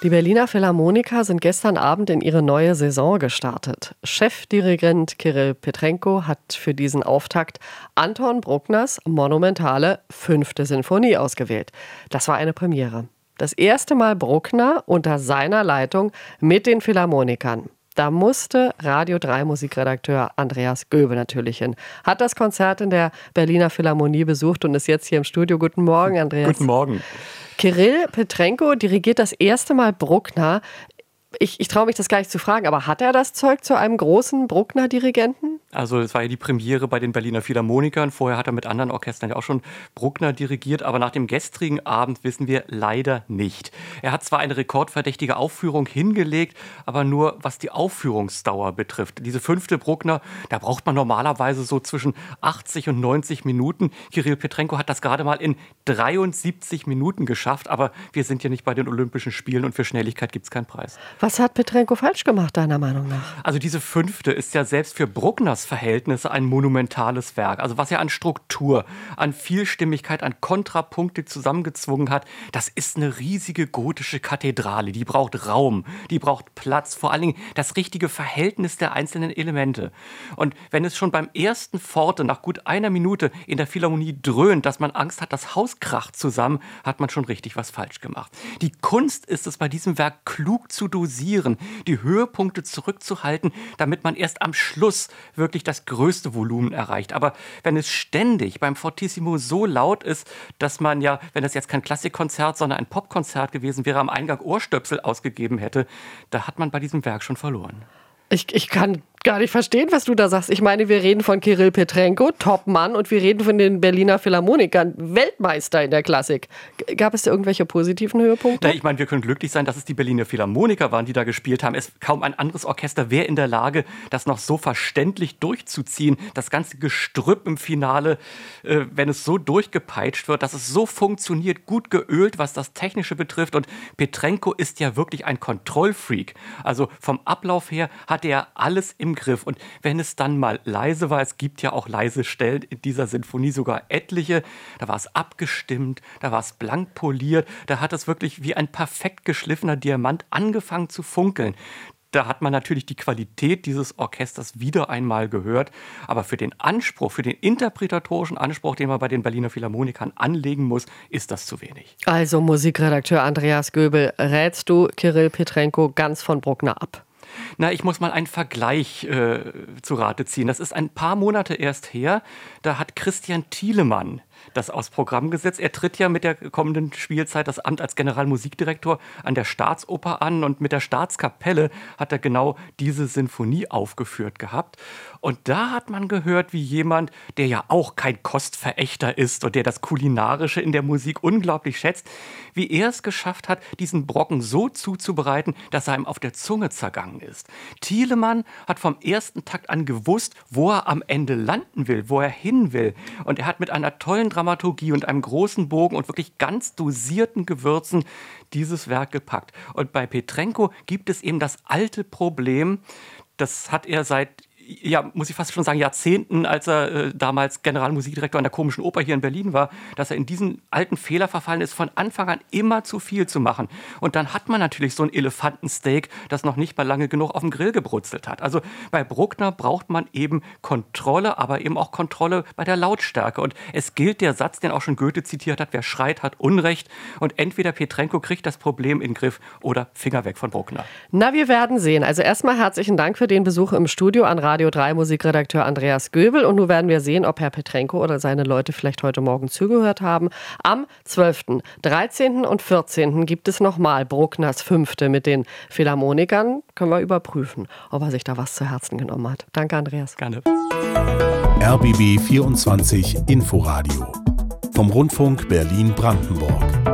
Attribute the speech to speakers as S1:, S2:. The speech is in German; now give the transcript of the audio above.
S1: Die Berliner Philharmoniker sind gestern Abend in ihre neue Saison gestartet. Chefdirigent Kirill Petrenko hat für diesen Auftakt Anton Bruckners monumentale 5. Sinfonie ausgewählt. Das war eine Premiere. Das erste Mal Bruckner unter seiner Leitung mit den Philharmonikern. Da musste Radio 3 Musikredakteur Andreas Göbel natürlich hin. Hat das Konzert in der Berliner Philharmonie besucht und ist jetzt hier im Studio. Guten Morgen, Andreas.
S2: Guten Morgen.
S1: Kirill Petrenko dirigiert das erste Mal Bruckner. Ich traue mich das gar nicht zu fragen, aber hat er das Zeug zu einem großen Bruckner-Dirigenten?
S2: Also es war ja die Premiere bei den Berliner Philharmonikern. Vorher hat er mit anderen Orchestern ja auch schon Bruckner dirigiert. Aber nach dem gestrigen Abend wissen wir leider nicht. Er hat zwar eine rekordverdächtige Aufführung hingelegt, aber nur was die Aufführungsdauer betrifft. Diese 5. Bruckner, da braucht man normalerweise so zwischen 80 und 90 Minuten. Kirill Petrenko hat das gerade mal in 73 Minuten geschafft. Aber wir sind ja nicht bei den Olympischen Spielen und für Schnelligkeit gibt es keinen Preis.
S1: Was hat Petrenko falsch gemacht, deiner Meinung nach?
S2: Also diese 5. ist ja selbst für Bruckners Verhältnisse ein monumentales Werk. Also was er an Struktur, an Vielstimmigkeit, an Kontrapunkte zusammengezwungen hat, das ist eine riesige gotische Kathedrale. Die braucht Raum, die braucht Platz, vor allen Dingen das richtige Verhältnis der einzelnen Elemente. Und wenn es schon beim ersten Forte nach gut einer Minute in der Philharmonie dröhnt, dass man Angst hat, das Haus kracht zusammen, hat man schon richtig was falsch gemacht. Die Kunst ist es bei diesem Werk klug zu dosieren, die Höhepunkte zurückzuhalten, damit man erst am Schluss wirklich das größte Volumen erreicht. Aber wenn es ständig beim Fortissimo so laut ist, dass man ja, wenn das jetzt kein Klassikkonzert, sondern ein Popkonzert gewesen wäre, am Eingang Ohrstöpsel ausgegeben hätte, da hat man bei diesem Werk schon verloren.
S1: Ich kann gar nicht verstehen, was du da sagst. Ich meine, wir reden von Kirill Petrenko, Topmann, und wir reden von den Berliner Philharmonikern, Weltmeister in der Klassik. Gab es da irgendwelche positiven Höhepunkte?
S2: Ich meine, wir können glücklich sein, dass es die Berliner Philharmoniker waren, die da gespielt haben. Kaum ein anderes Orchester wäre in der Lage, das noch so verständlich durchzuziehen. Das ganze Gestrüpp im Finale, wenn es so durchgepeitscht wird, dass es so funktioniert, gut geölt, was das Technische betrifft. Und Petrenko ist ja wirklich ein Kontrollfreak. Also vom Ablauf her hatte er alles im Griff. Und wenn es dann mal leise war, es gibt ja auch leise Stellen in dieser Sinfonie, sogar etliche, da war es abgestimmt, da war es blank poliert, da hat es wirklich wie ein perfekt geschliffener Diamant angefangen zu funkeln. Da hat man natürlich die Qualität dieses Orchesters wieder einmal gehört. Aber für den Anspruch, für den interpretatorischen Anspruch, den man bei den Berliner Philharmonikern anlegen muss, ist das zu wenig.
S1: Also Musikredakteur Andreas Göbel, rätst du Kirill Petrenko ganz von Bruckner ab?
S2: Na, ich muss mal einen Vergleich zu Rate ziehen. Das ist ein paar Monate erst her. Da hat Christian Thielemann das aufs Programm gesetzt. Er tritt ja mit der kommenden Spielzeit das Amt als Generalmusikdirektor an der Staatsoper an. Und mit der Staatskapelle hat er genau diese Sinfonie aufgeführt gehabt. Und da hat man gehört, wie jemand, der ja auch kein Kostverächter ist und der das Kulinarische in der Musik unglaublich schätzt, wie er es geschafft hat, diesen Brocken so zuzubereiten, dass er ihm auf der Zunge zergangen ist. Thielemann hat vom ersten Takt an gewusst, wo er am Ende landen will, wo er hin will. Und er hat mit einer tollen Dramaturgie und einem großen Bogen und wirklich ganz dosierten Gewürzen dieses Werk gepackt. Und bei Petrenko gibt es eben das alte Problem, das hat er seit, ja, muss ich fast schon sagen, Jahrzehnten, als er damals Generalmusikdirektor an der Komischen Oper hier in Berlin war, dass er in diesen alten Fehler verfallen ist, von Anfang an immer zu viel zu machen. Und dann hat man natürlich so ein Elefantensteak, das noch nicht mal lange genug auf dem Grill gebrutzelt hat. Also bei Bruckner braucht man eben Kontrolle, aber eben auch Kontrolle bei der Lautstärke. Und es gilt der Satz, den auch schon Goethe zitiert hat: Wer schreit, hat Unrecht. Und entweder Petrenko kriegt das Problem in den Griff oder Finger weg von Bruckner.
S1: Na, wir werden sehen. Also erstmal herzlichen Dank für den Besuch im Studio an Radio 3 Musikredakteur Andreas Göbel. Und nun werden wir sehen, ob Herr Petrenko oder seine Leute vielleicht heute Morgen zugehört haben. Am 12., 13. und 14. gibt es nochmal Bruckners 5. mit den Philharmonikern. Können wir überprüfen, ob er sich da was zu Herzen genommen hat. Danke, Andreas.
S2: Gerne.
S3: RBB 24 Inforadio vom Rundfunk Berlin-Brandenburg.